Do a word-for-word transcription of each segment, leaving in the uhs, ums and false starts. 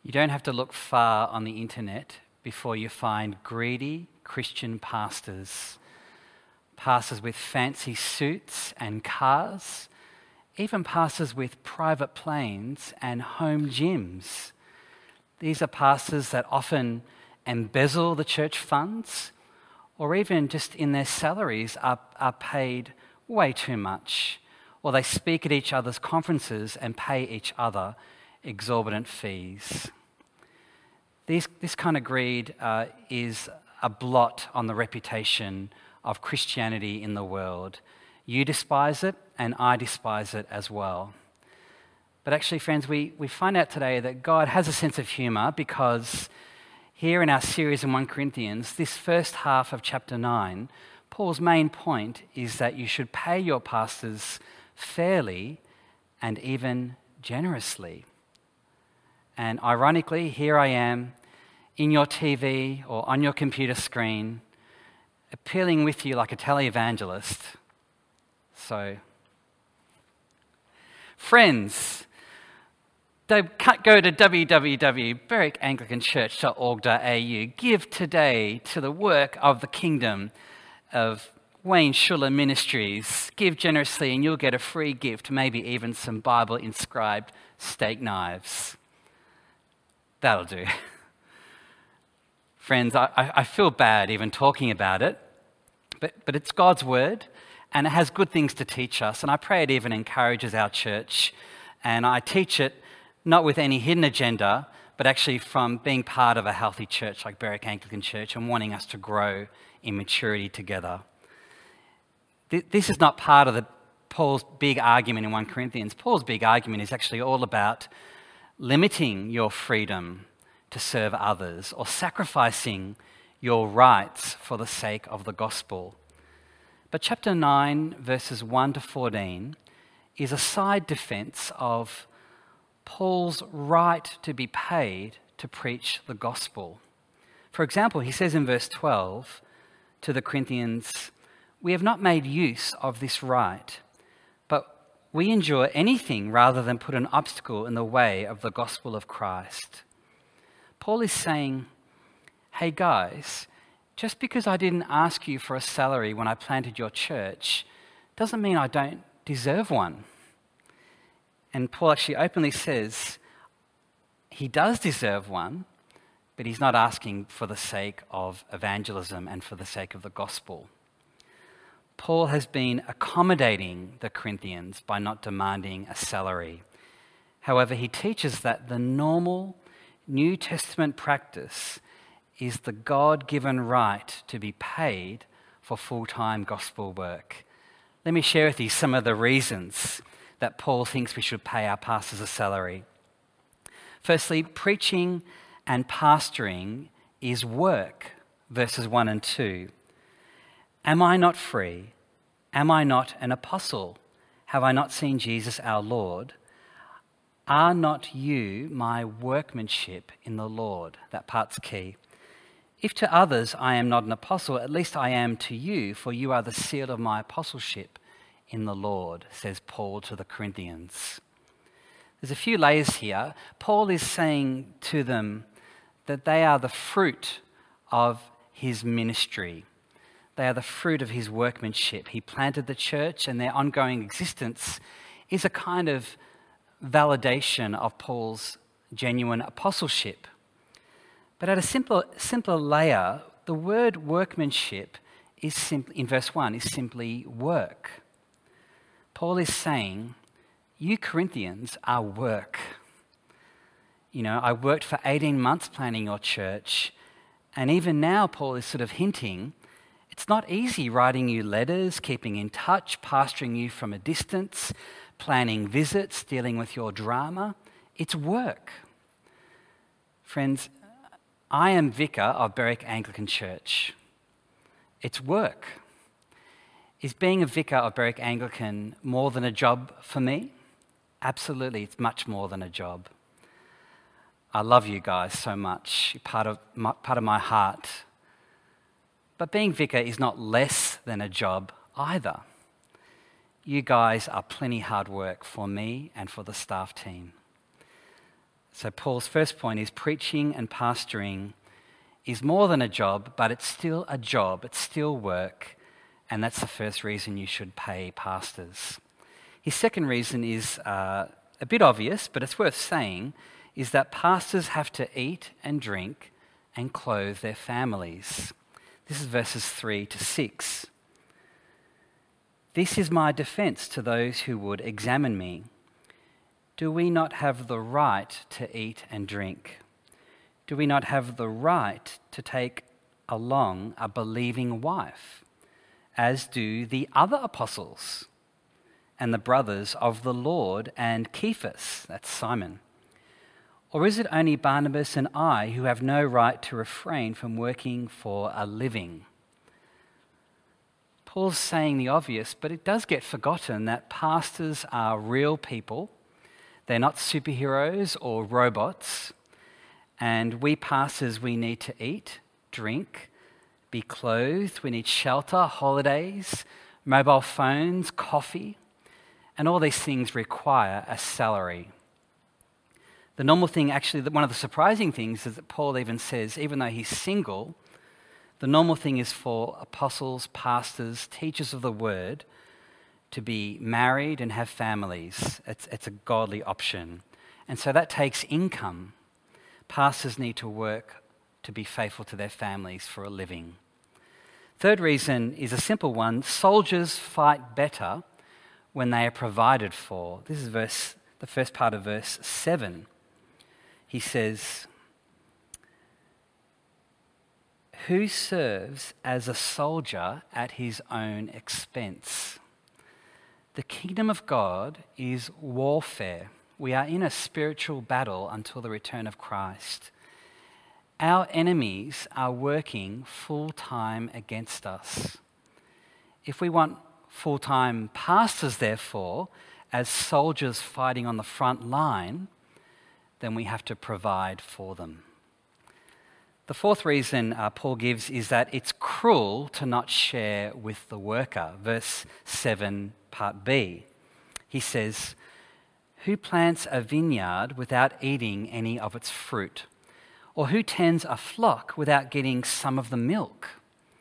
You don't have to look far on the internet before you find greedy Christian pastors, pastors with fancy suits and cars, even pastors with private planes and home gyms. These are pastors that often embezzle the church funds, or even just in their salaries are, are paid way too much, or they speak at each other's conferences and pay each other exorbitant fees. These, this kind of greed uh, is a blot on the reputation of Christianity in the world. You despise it, and I despise it as well. But actually, friends, we, we find out today that God has a sense of humour, because here in our series in First Corinthians, this first half of chapter nine, Paul's main point is that you should pay your pastors fairly and even generously. And ironically, here I am in your T V or on your computer screen, appealing with you like a televangelist. So, friends, go to w w w dot berwick anglican church dot org dot a u. Give today to the work of the kingdom of Wayne Schuller Ministries. Give generously and you'll get a free gift, maybe even some Bible-inscribed steak knives. That'll do. Friends, I, I feel bad even talking about it, but, but it's God's word, and it has good things to teach us, and I pray it even encourages our church, and I teach it not with any hidden agenda, but actually from being part of a healthy church like Berwick Anglican Church and wanting us to grow in maturity together. This is not part of the Paul's big argument in First Corinthians. Paul's big argument is actually all about limiting your freedom to serve others or sacrificing your rights for the sake of the gospel. But chapter nine, verses one to fourteen, is a side defense of Paul's right to be paid to preach the gospel. For example, he says in verse twelve to the Corinthians, "We have not made use of this right, but we endure anything rather than put an obstacle in the way of the gospel of Christ." Paul is saying, hey guys, just because I didn't ask you for a salary when I planted your church doesn't mean I don't deserve one. And Paul actually openly says he does deserve one, but he's not asking for the sake of evangelism and for the sake of the gospel. Paul has been accommodating the Corinthians by not demanding a salary. However, he teaches that the normal New Testament practice is the God-given right to be paid for full-time gospel work. Let me share with you some of the reasons that Paul thinks we should pay our pastors a salary. Firstly, preaching and pastoring is work, verses one and two. Am I not free? Am I not an apostle? Have I not seen Jesus our Lord? Are not you my workmanship in the Lord? That part's key. If to others I am not an apostle, at least I am to you, for you are the seal of my apostleship in the Lord, says Paul to the Corinthians. There's a few layers here. Paul is saying to them that they are the fruit of his ministry. They are the fruit of his workmanship. He planted the church, and their ongoing existence is a kind of validation of Paul's genuine apostleship. But at a simpler, simpler layer, the word workmanship is simply, in verse one, is simply work. Paul is saying, you Corinthians are work. You know, I worked for eighteen months planning your church, and even now Paul is sort of hinting, it's not easy writing you letters, keeping in touch, pastoring you from a distance, planning visits, dealing with your drama. It's work. Friends, I am vicar of Berwick Anglican Church. It's work. Is being a vicar of Berwick Anglican more than a job for me? Absolutely, it's much more than a job. I love you guys so much. You're part of my, part of my heart. But being vicar is not less than a job either. You guys are plenty hard work for me and for the staff team. So Paul's first point is preaching and pastoring is more than a job, but it's still a job, it's still work, and that's the first reason you should pay pastors. His second reason is uh, a bit obvious, but it's worth saying, is that pastors have to eat and drink and clothe their families. This is verses three to six. This is my defense to those who would examine me. Do we not have the right to eat and drink? Do we not have the right to take along a believing wife, as do the other apostles and the brothers of the Lord and Cephas, that's Simon? Or is it only Barnabas and I who have no right to refrain from working for a living? Paul's saying the obvious, but it does get forgotten that pastors are real people. They're not superheroes or robots. And we pastors, we need to eat, drink, be clothed. We need shelter, holidays, mobile phones, coffee. And all these things require a salary. The normal thing, actually, one of the surprising things is that Paul even says, even though he's single, the normal thing is for apostles, pastors, teachers of the word to be married and have families. It's, it's a godly option. And so that takes income. Pastors need to work to be faithful to their families for a living. Third reason is a simple one. Soldiers fight better when they are provided for. This is verse, the first part of verse seven. He says, who serves as a soldier at his own expense? The kingdom of God is warfare. We are in a spiritual battle until the return of Christ. Our enemies are working full-time against us. If we want full-time pastors, therefore, as soldiers fighting on the front line, then we have to provide for them. The fourth reason uh, Paul gives is that it's cruel to not share with the worker. Verse seven, part B. He says, who plants a vineyard without eating any of its fruit? Or who tends a flock without getting some of the milk?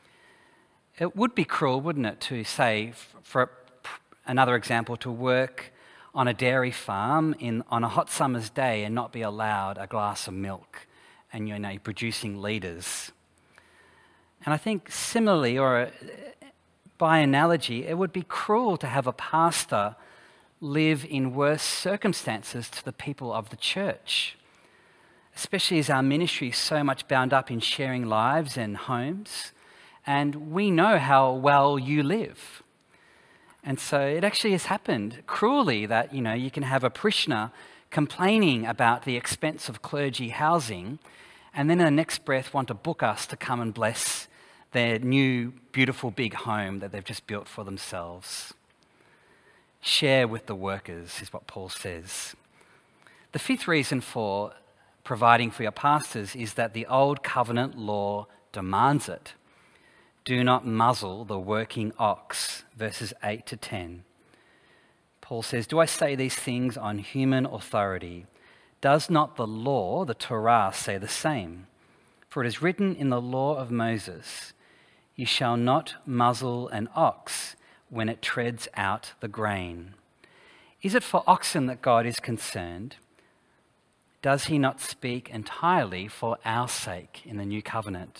It would be cruel, wouldn't it, to say, for another example, to work on a dairy farm in, on a hot summer's day and not be allowed a glass of milk, and you know, you're producing litres. And I think similarly, or by analogy, it would be cruel to have a pastor live in worse circumstances to the people of the church, especially as our ministry is so much bound up in sharing lives and homes, and we know how well you live. And so it actually has happened cruelly that, you know, you can have a parishioner complaining about the expense of clergy housing, and then in the next breath want to book us to come and bless their new, beautiful, big home that they've just built for themselves. Share with the workers is what Paul says. The fifth reason for providing for your pastors is that the old covenant law demands it. Do not muzzle the working ox, verses eight to ten. Paul says, do I say these things on human authority? Does not the law, the Torah, say the same? For it is written in the law of Moses, you shall not muzzle an ox when it treads out the grain. Is it for oxen that God is concerned? Does he not speak entirely for our sake in the new covenant?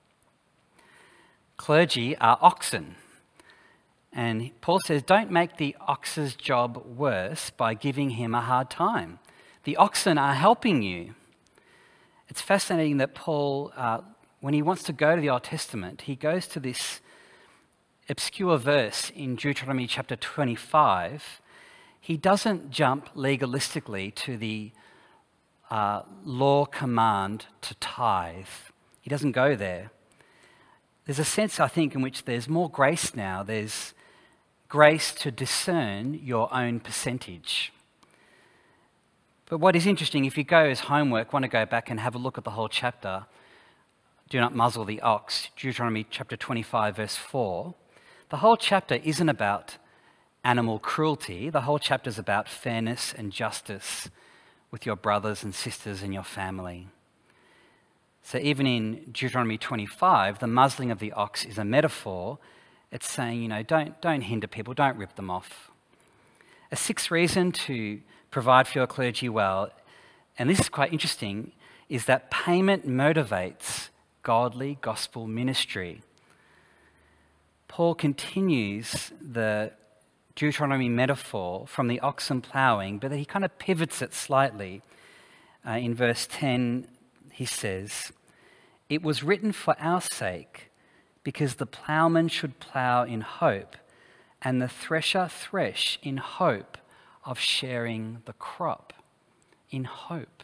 Clergy are oxen. And Paul says, don't make the ox's job worse by giving him a hard time. The oxen are helping you. It's fascinating that Paul, uh, when he wants to go to the Old Testament, he goes to this obscure verse in Deuteronomy chapter twenty-five. He doesn't jump legalistically to the uh, law command to tithe. He doesn't go there. There's a sense, I think, in which there's more grace now. There's grace to discern your own percentage. But what is interesting, if you go as homework, want to go back and have a look at the whole chapter, do not muzzle the ox, Deuteronomy chapter twenty-five, verse four, the whole chapter isn't about animal cruelty. The whole chapter is about fairness and justice with your brothers and sisters and your family. So even in Deuteronomy twenty-five, the muzzling of the ox is a metaphor. It's saying, you know, don't, don't hinder people, don't rip them off. A sixth reason to provide for your clergy well, and this is quite interesting, is that payment motivates godly gospel ministry. Paul continues the Deuteronomy metaphor from the oxen ploughing, but he kind of pivots it slightly. Uh, in verse ten, he says, "It was written for our sake, because the ploughman should plough in hope, and the thresher thresh in hope of sharing the crop." In hope.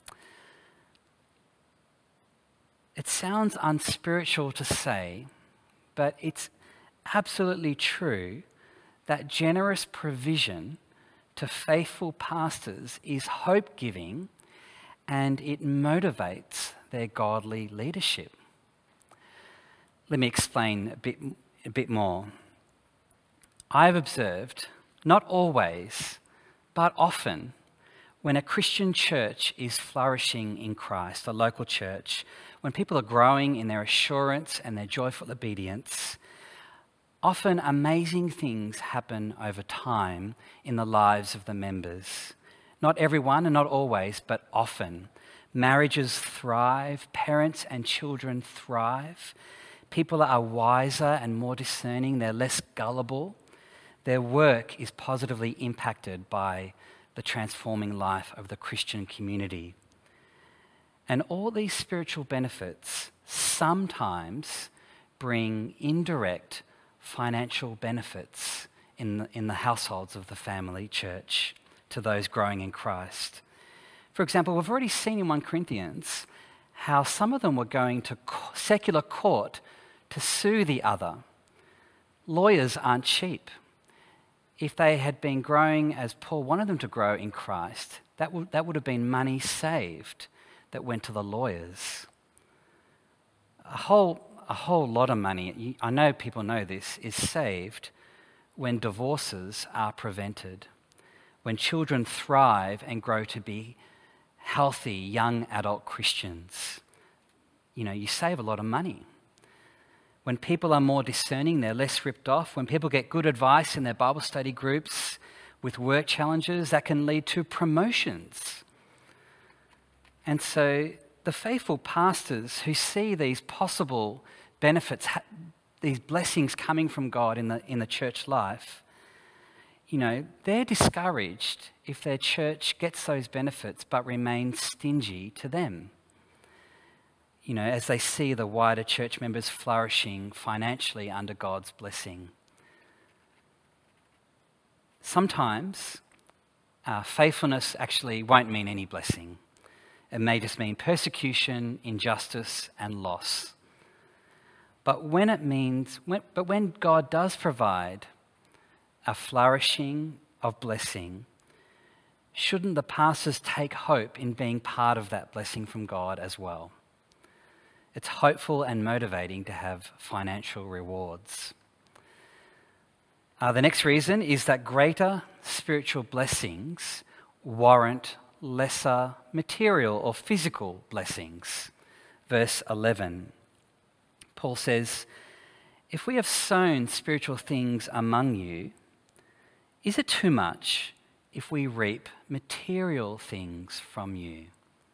It sounds unspiritual to say, but it's absolutely true that generous provision to faithful pastors is hope-giving, and it motivates their godly leadership. Let me explain a bit, a bit more. I've observed, not always, but often, when a Christian church is flourishing in Christ, a local church, when people are growing in their assurance and their joyful obedience, often amazing things happen over time in the lives of the members. Not everyone and not always, but often. Marriages thrive, parents and children thrive. People are wiser and more discerning, they're less gullible. Their work is positively impacted by the transforming life of the Christian community. And all these spiritual benefits sometimes bring indirect financial benefits in the, in the households of the family church to those growing in Christ. For example, we've already seen in First Corinthians how some of them were going to secular court to sue the other. Lawyers aren't cheap. If they had been growing as Paul wanted them to grow in Christ, that would, that would have been money saved that went to the lawyers. A whole, a whole lot of money, I know people know this, is saved when divorces are prevented, when children thrive and grow to be healthy, young adult Christians. You know, you save a lot of money. When people are more discerning, they're less ripped off. When people get good advice in their Bible study groups with work challenges, that can lead to promotions. And so the faithful pastors who see these possible benefits, these blessings coming from God in the, in the church life, you know, they're discouraged if their church gets those benefits but remains stingy to them. You know, as they see the wider church members flourishing financially under God's blessing. Sometimes uh, faithfulness actually won't mean any blessing. It may just mean persecution, injustice, and loss. But when it means, when, but when God does provide a flourishing of blessing, shouldn't the pastors take hope in being part of that blessing from God as well? It's hopeful and motivating to have financial rewards. Uh, the next reason is that greater spiritual blessings warrant lesser material or physical blessings. Verse eleven, Paul says, "If we have sown spiritual things among you, is it too much if we reap material things from you?"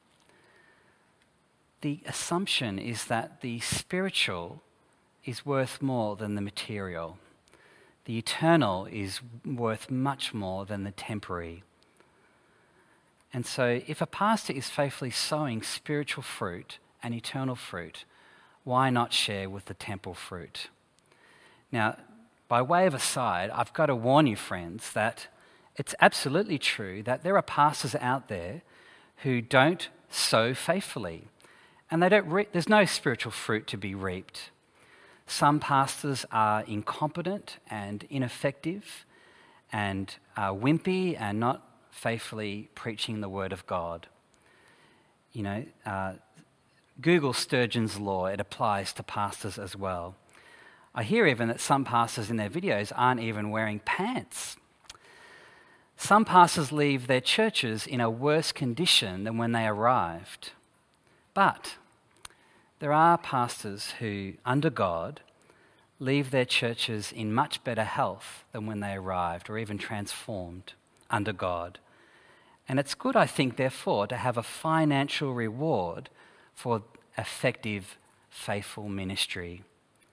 The assumption is that the spiritual is worth more than the material. The eternal is worth much more than the temporary. And so if a pastor is faithfully sowing spiritual fruit and eternal fruit, why not share with the temporal fruit? Now, by way of aside, I've got to warn you, friends, that it's absolutely true that there are pastors out there who don't sow faithfully. And they don't re- there's no spiritual fruit to be reaped. Some pastors are incompetent and ineffective and are wimpy and not faithfully preaching the word of God. You know, uh, Google Sturgeon's law, it applies to pastors as well. I hear even that some pastors in their videos aren't even wearing pants. Some pastors leave their churches in a worse condition than when they arrived. But there are pastors who, under God, leave their churches in much better health than when they arrived, or even transformed under God. And it's good, I think, therefore, to have a financial reward for effective, faithful ministry.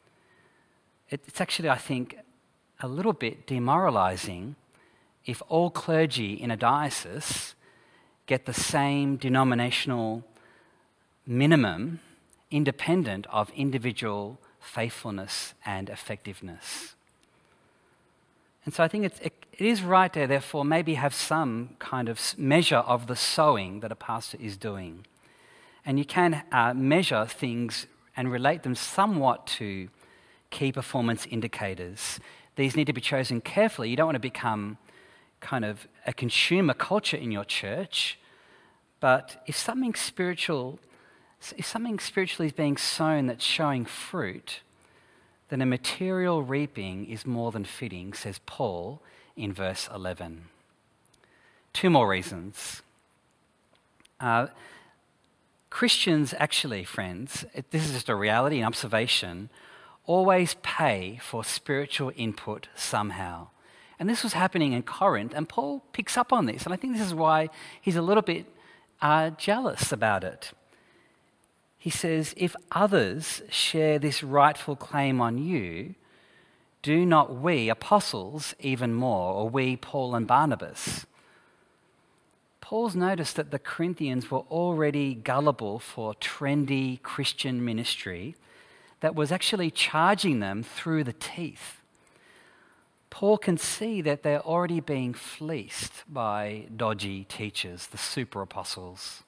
It's actually, I think, a little bit demoralising if all clergy in a diocese get the same denominational minimum independent of individual faithfulness and effectiveness. And so I think it's, it, it is right there, therefore, maybe have some kind of measure of the sowing that a pastor is doing. And you can uh, measure things and relate them somewhat to key performance indicators. These need to be chosen carefully. You don't want to become kind of a consumer culture in your church, but if something spiritual, if something spiritually is being sown that's showing fruit, then a material reaping is more than fitting, says Paul in verse eleven. Two more reasons. Uh, Christians actually, friends, it, this is just a reality, an observation, always pay for spiritual input somehow. And this was happening in Corinth, and Paul picks up on this, and I think this is why he's a little bit uh, jealous about it. He says, if others share this rightful claim on you, do not we apostles even more, or we Paul and Barnabas? Paul's noticed that the Corinthians were already gullible for trendy Christian ministry that was actually charging them through the teeth. Paul can see that they're already being fleeced by dodgy teachers, the super apostles.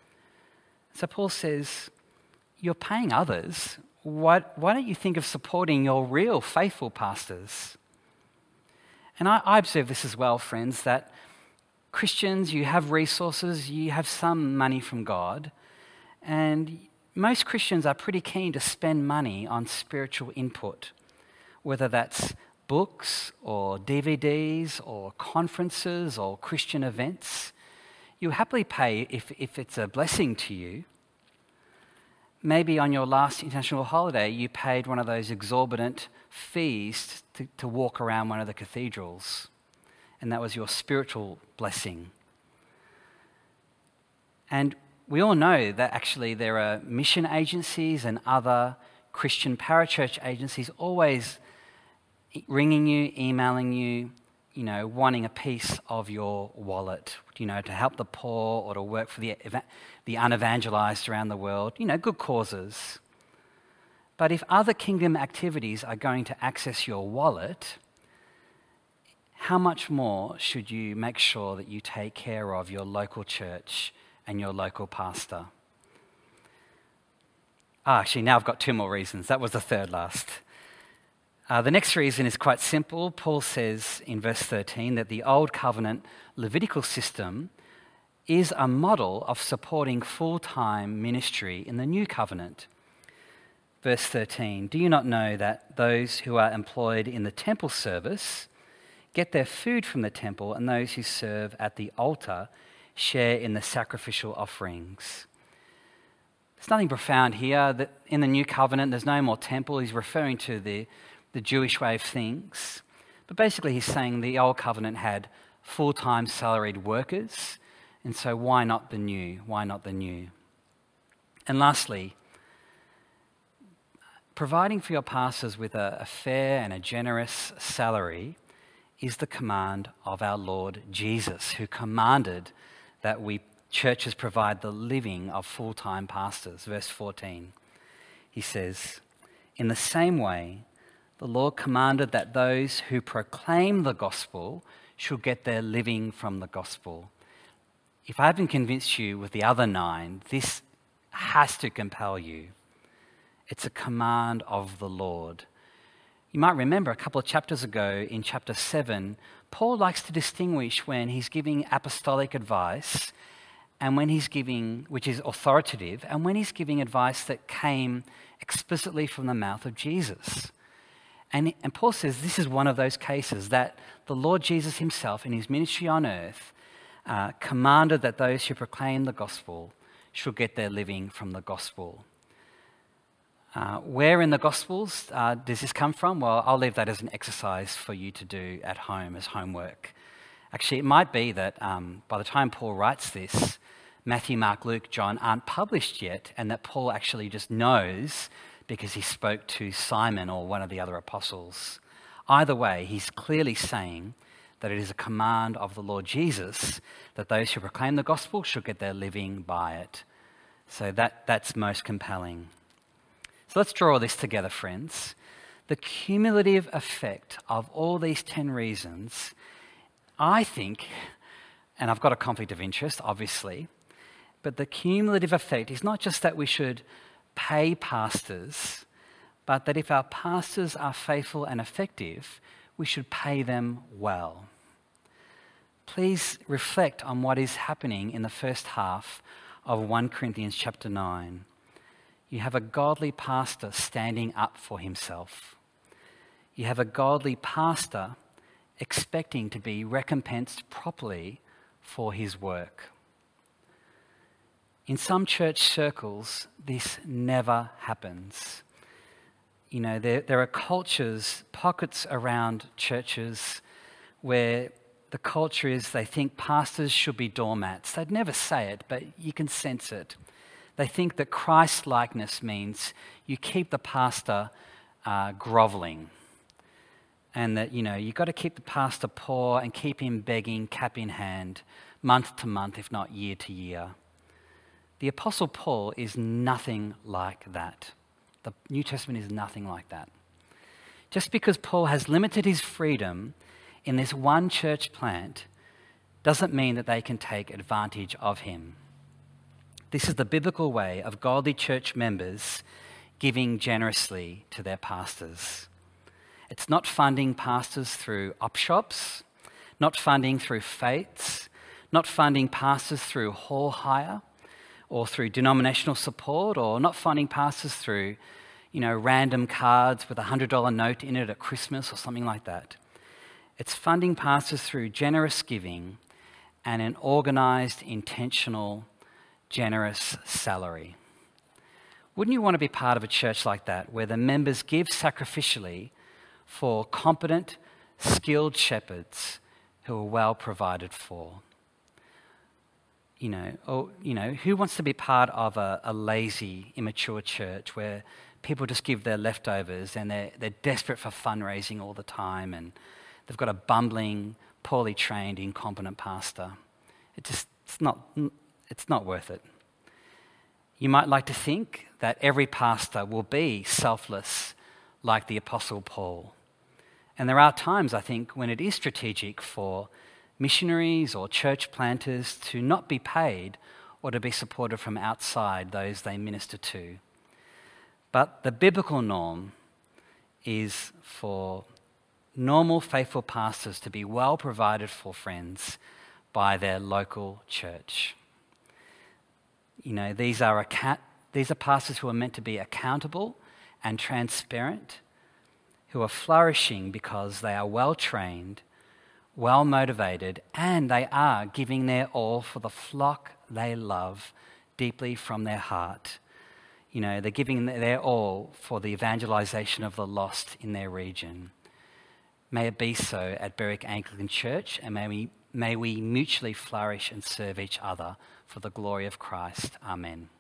So Paul says, you're paying others. Why, why don't you think of supporting your real faithful pastors? And I, I observe this as well, friends, that Christians, you have resources, you have some money from God, and most Christians are pretty keen to spend money on spiritual input, whether that's books or D V Ds or conferences or Christian events. You happily pay if, if it's a blessing to you. Maybe on your last international holiday, you paid one of those exorbitant fees to, to walk around one of the cathedrals, and that was your spiritual blessing. And we all know that actually there are mission agencies and other Christian parachurch agencies always ringing you, emailing you, you know, wanting a piece of your wallet, you know, to help the poor or to work for the, the unevangelized around the world, you know, good causes. But if other kingdom activities are going to access your wallet, how much more should you make sure that you take care of your local church and your local pastor? Ah, actually, now I've got two more reasons. That was the third last. Uh, the next reason is quite simple. Paul says in verse thirteen that the old covenant Levitical system is a model of supporting full-time ministry in the new covenant. Verse thirteen, do you not know that those who are employed in the temple service get their food from the temple, and those who serve at the altar share in the sacrificial offerings? There's nothing profound here. That in the new covenant, there's no more temple. He's referring to the the Jewish way of things. But basically he's saying the old covenant had full-time salaried workers, and so why not the new? Why not the new? And lastly, providing for your pastors with a, a fair and a generous salary is the command of our Lord Jesus, who commanded that we churches provide the living of full-time pastors. Verse fourteen, he says, in the same way, the Lord commanded that those who proclaim the gospel should get their living from the gospel. If I haven't convinced you with the other nine, this has to compel you. It's a command of the Lord. You might remember a couple of chapters ago in chapter seven, Paul likes to distinguish when he's giving apostolic advice and when he's giving, which is authoritative, and when he's giving advice that came explicitly from the mouth of Jesus. And, and Paul says this is one of those cases that the Lord Jesus himself in his ministry on earth uh, commanded that those who proclaim the gospel should get their living from the gospel. Uh, where in the Gospels uh, does this come from? Well, I'll leave that as an exercise for you to do at home as homework. Actually, it might be that um, by the time Paul writes this, Matthew, Mark, Luke, John aren't published yet, and that Paul actually just knows because he spoke to Simon or one of the other apostles. Either way, he's clearly saying that it is a command of the Lord Jesus that those who proclaim the gospel should get their living by it. So that, that's most compelling. So let's draw this together, friends. The cumulative effect of all these ten reasons, I think, and I've got a conflict of interest, obviously, but the cumulative effect is not just that we should pay pastors, but that if our pastors are faithful and effective, we should pay them well. Please reflect on what is happening in the first half of First Corinthians chapter nine. You have a godly pastor standing up for himself. You have a godly pastor expecting to be recompensed properly for his work. In some church circles, this never happens. You know, there, there are cultures, pockets around churches where the culture is they think pastors should be doormats. They'd never say it, but you can sense it. They think that Christ-likeness means you keep the pastor uh, groveling, and that, you know, you've got to keep the pastor poor and keep him begging, cap in hand, month to month, if not year to year. The Apostle Paul is nothing like that. The New Testament is nothing like that. Just because Paul has limited his freedom in this one church plant doesn't mean that they can take advantage of him. This is the biblical way of godly church members giving generously to their pastors. It's not funding pastors through op shops, not funding through faiths, not funding pastors through hall hire or through denominational support, or not funding pastors through, you know, random cards with a one hundred dollars note in it at Christmas or something like that. It's funding pastors through generous giving and an organised, intentional, generous salary. Wouldn't you want to be part of a church like that, where the members give sacrificially for competent, skilled shepherds who are well provided for? You know, or, you know, who wants to be part of a, a lazy, immature church where people just give their leftovers and they're, they're desperate for fundraising all the time and they've got a bumbling, poorly trained, incompetent pastor? It just, it's not... It's not worth it. You might like to think that every pastor will be selfless like the Apostle Paul. And there are times, I think, when it is strategic for missionaries or church planters to not be paid or to be supported from outside those they minister to. But the biblical norm is for normal, faithful pastors to be well provided for, friends, by their local church. You know, these are account- these are pastors who are meant to be accountable and transparent, who are flourishing because they are well trained, well motivated, and they are giving their all for the flock they love deeply from their heart. You know, they're giving their all for the evangelization of the lost in their region. May it be so at Berwick Anglican Church, and may we, may we mutually flourish and serve each other for the glory of Christ. Amen.